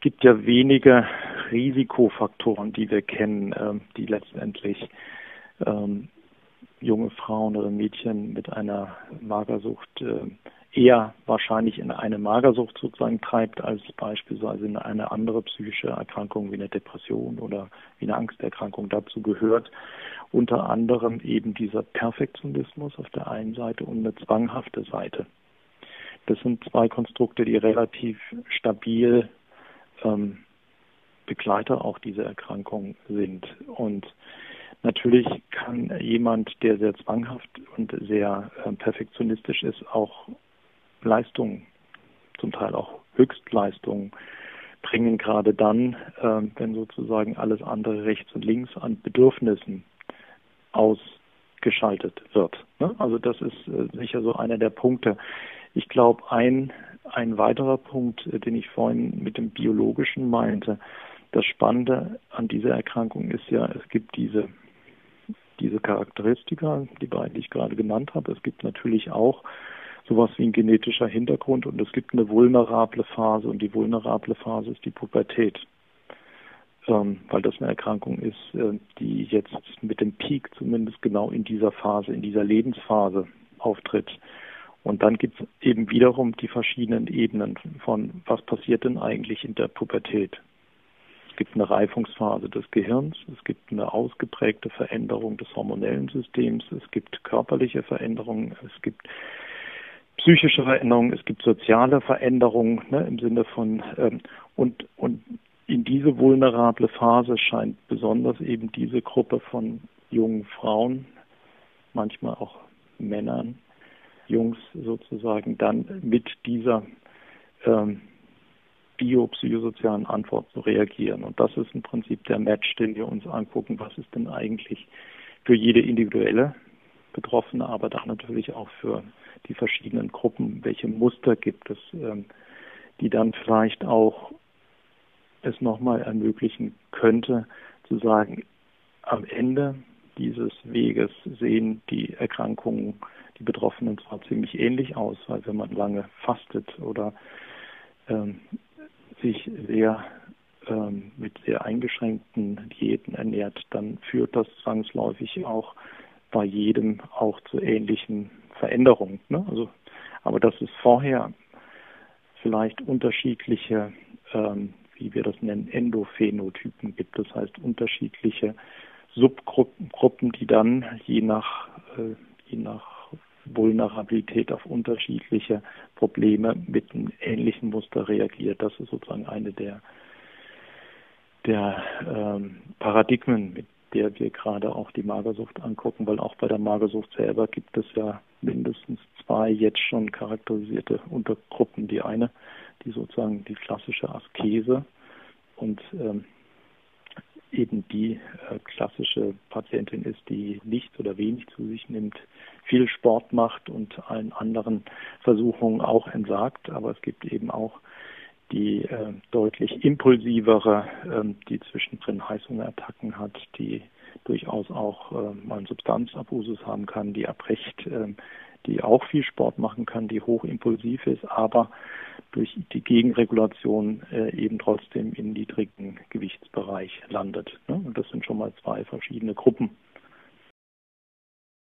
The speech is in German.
gibt ja wenige Risikofaktoren, die wir kennen, die letztendlich junge Frauen oder Mädchen mit einer Magersucht eher wahrscheinlich in eine Magersucht sozusagen treibt, als beispielsweise in eine andere psychische Erkrankung wie eine Depression oder wie eine Angsterkrankung. Dazu gehört unter anderem eben dieser Perfektionismus auf der einen Seite und eine zwanghafte Seite. Das sind zwei Konstrukte, die relativ stabil Begleiter auch dieser Erkrankung sind. Und natürlich kann jemand, der sehr zwanghaft und sehr perfektionistisch ist, auch Leistungen, zum Teil auch Höchstleistungen bringen, gerade dann, wenn sozusagen alles andere rechts und links an Bedürfnissen ausgeschaltet wird. Ne? Also das ist sicher so einer der Punkte. Ich glaube, ein weiterer Punkt, den ich vorhin mit dem Biologischen meinte, das Spannende an dieser Erkrankung ist ja, es gibt diese Charakteristika, die beiden, die ich gerade genannt habe. Es gibt natürlich auch sowas wie ein genetischer Hintergrund und es gibt eine vulnerable Phase und die vulnerable Phase ist die Pubertät, weil das eine Erkrankung ist, die jetzt mit dem Peak zumindest genau in dieser Phase, in dieser Lebensphase auftritt. Und dann gibt es eben wiederum die verschiedenen Ebenen von, was passiert denn eigentlich in der Pubertät. Es gibt eine Reifungsphase des Gehirns, es gibt eine ausgeprägte Veränderung des hormonellen Systems, es gibt körperliche Veränderungen, es gibt psychische Veränderungen, es gibt soziale Veränderungen, ne, im Sinne von und in diese vulnerable Phase scheint besonders eben diese Gruppe von jungen Frauen, manchmal auch Männern, Jungs sozusagen, dann mit dieser biopsychosozialen Antwort zu reagieren. Und das ist im Prinzip der Match, den wir uns angucken. Was ist denn eigentlich für jede individuelle Betroffene, aber dann natürlich auch für die verschiedenen Gruppen, welche Muster gibt es, die dann vielleicht auch es nochmal ermöglichen könnte, zu sagen, am Ende dieses Weges sehen die Erkrankungen, die Betroffenen zwar ziemlich ähnlich aus, weil wenn man lange fastet oder sich sehr mit sehr eingeschränkten Diäten ernährt, dann führt das zwangsläufig auch bei jedem auch zu ähnlichen Veränderungen. Ne? Also, aber dass es vorher vielleicht unterschiedliche, wie wir das nennen, Endophänotypen gibt, das heißt unterschiedliche Subgruppen, die dann je nach Vulnerabilität auf unterschiedliche Probleme mit einem ähnlichen Muster reagiert. Das ist sozusagen eine der Paradigmen, mit der wir gerade auch die Magersucht angucken, weil auch bei der Magersucht selber gibt es ja mindestens zwei jetzt schon charakterisierte Untergruppen. Die eine, die sozusagen die klassische Askese und eben die klassische Patientin ist, die nichts oder wenig zu sich nimmt, viel Sport macht und allen anderen Versuchungen auch entsagt. Aber es gibt eben auch die deutlich impulsivere, die zwischendrin Heißhungerattacken hat, die durchaus auch mal einen Substanzabusus haben kann, die erbricht, die auch viel Sport machen kann, die hochimpulsiv ist, aber durch die Gegenregulation eben trotzdem im niedrigen Gewichtsbereich landet. Ne? Und das sind schon mal zwei verschiedene Gruppen.